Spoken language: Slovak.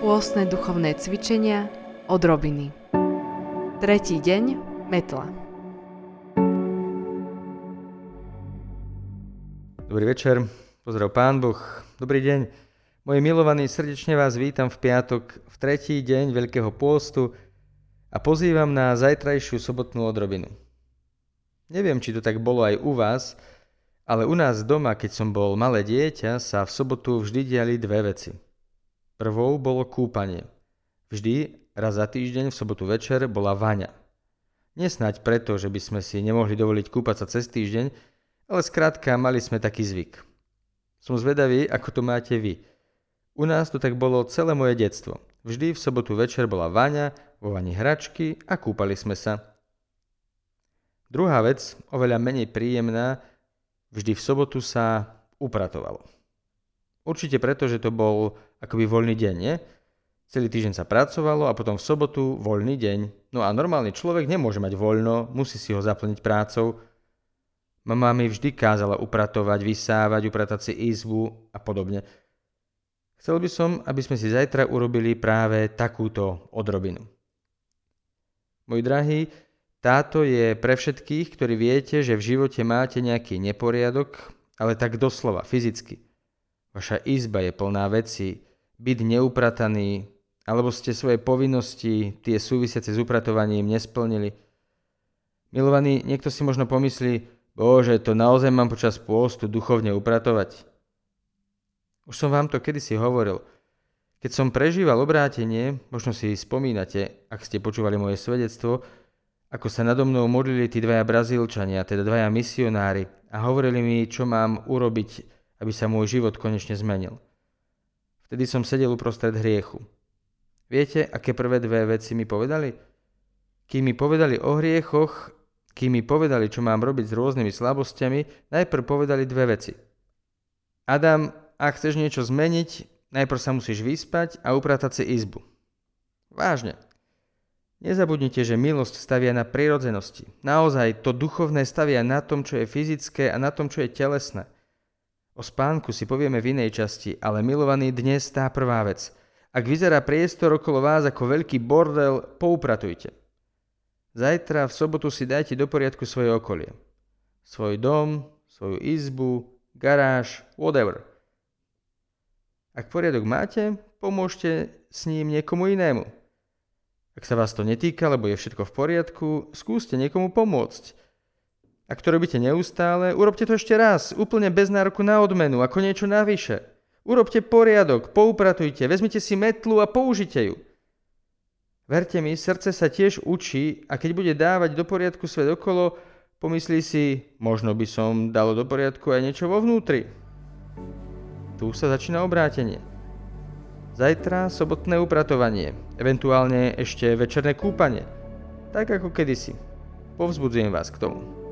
Pôstne duchovné cvičenia odrobiny. 3. deň metla. Dobrý večer, pozdrav Pán Boh, dobrý deň. Moji milovaní, srdečne vás vítam v piatok, v 3. deň Veľkého pôstu a pozývam na zajtrajšiu sobotnú odrobinu. Neviem, či to tak bolo aj u vás, ale u nás doma, keď som bol malé dieťa, sa v sobotu vždy diali dve veci. Prvou bolo kúpanie. Vždy, raz za týždeň, v sobotu večer, bola vaňa. Nesnáď preto, že by sme si nemohli dovoliť kúpať sa cez týždeň, ale skrátka mali sme taký zvyk. Som zvedavý, ako to máte vy. U nás to tak bolo celé moje detstvo. Vždy v sobotu večer bola vaňa, vo vani hračky a kúpali sme sa. Druhá vec, oveľa menej príjemná, vždy v sobotu sa upratovalo. Určite preto, že to bol akoby voľný deň, nie? Celý týždeň sa pracovalo a potom v sobotu voľný deň. No a normálny človek nemôže mať voľno, musí si ho zaplniť prácou. Mama mi vždy kázala upratovať, vysávať, upratať si izbu a podobne. Chcel by som, aby sme si zajtra urobili práve takúto odrobinu. Moji drahí, táto je pre všetkých, ktorí viete, že v živote máte nejaký neporiadok, ale tak doslova, fyzicky. Vaša izba je plná vecí, byť neuprataný, alebo ste svoje povinnosti, tie súvisiace s upratovaním, nesplnili. Milovaní, niekto si možno pomyslí, Bože, to naozaj mám počas pôstu duchovne upratovať. Už som vám to kedysi hovoril. Keď som prežíval obrátenie, možno si spomínate, ak ste počúvali moje svedectvo, ako sa nado mnou modlili tí dvaja Brazílčania, teda dvaja misionári, a hovorili mi, čo mám urobiť, aby sa môj život konečne zmenil. Vtedy som sedel uprostred hriechu. Viete, aké prvé dve veci mi povedali? Kým mi povedali o hriechoch, kým mi povedali, čo mám robiť s rôznymi slabosťami, najprv povedali dve veci. Adam, ak chceš niečo zmeniť, najprv sa musíš vyspať a upratať si izbu. Vážne. Nezabudnite, že milosť stavia na prirodzenosti. Naozaj, to duchovné stavia na tom, čo je fyzické a na tom, čo je telesné. O spánku si povieme v inej časti, ale milovaný, dnes tá prvá vec. Ak vyzerá priestor okolo vás ako veľký bordel, poupratujte. Zajtra v sobotu si dajte do poriadku svoje okolie. Svoj dom, svoju izbu, garáž, whatever. Ak poriadok máte, pomôžte s ním niekomu inému. Ak sa vás to netýka, lebo je všetko v poriadku, skúste niekomu pomôcť. Ak to robíte neustále, urobte to ešte raz, úplne bez nároku na odmenu, ako niečo navyše. Urobte poriadok, poupratujte, vezmite si metlu a použite ju. Verte mi, srdce sa tiež učí a keď bude dávať do poriadku svet okolo, pomyslí si, možno by som dalo do poriadku aj niečo vo vnútri. Tu sa začína obrátenie. Zajtra sobotné upratovanie, eventuálne ešte večerné kúpanie. Tak ako kedysi. Povzbudzujem vás k tomu.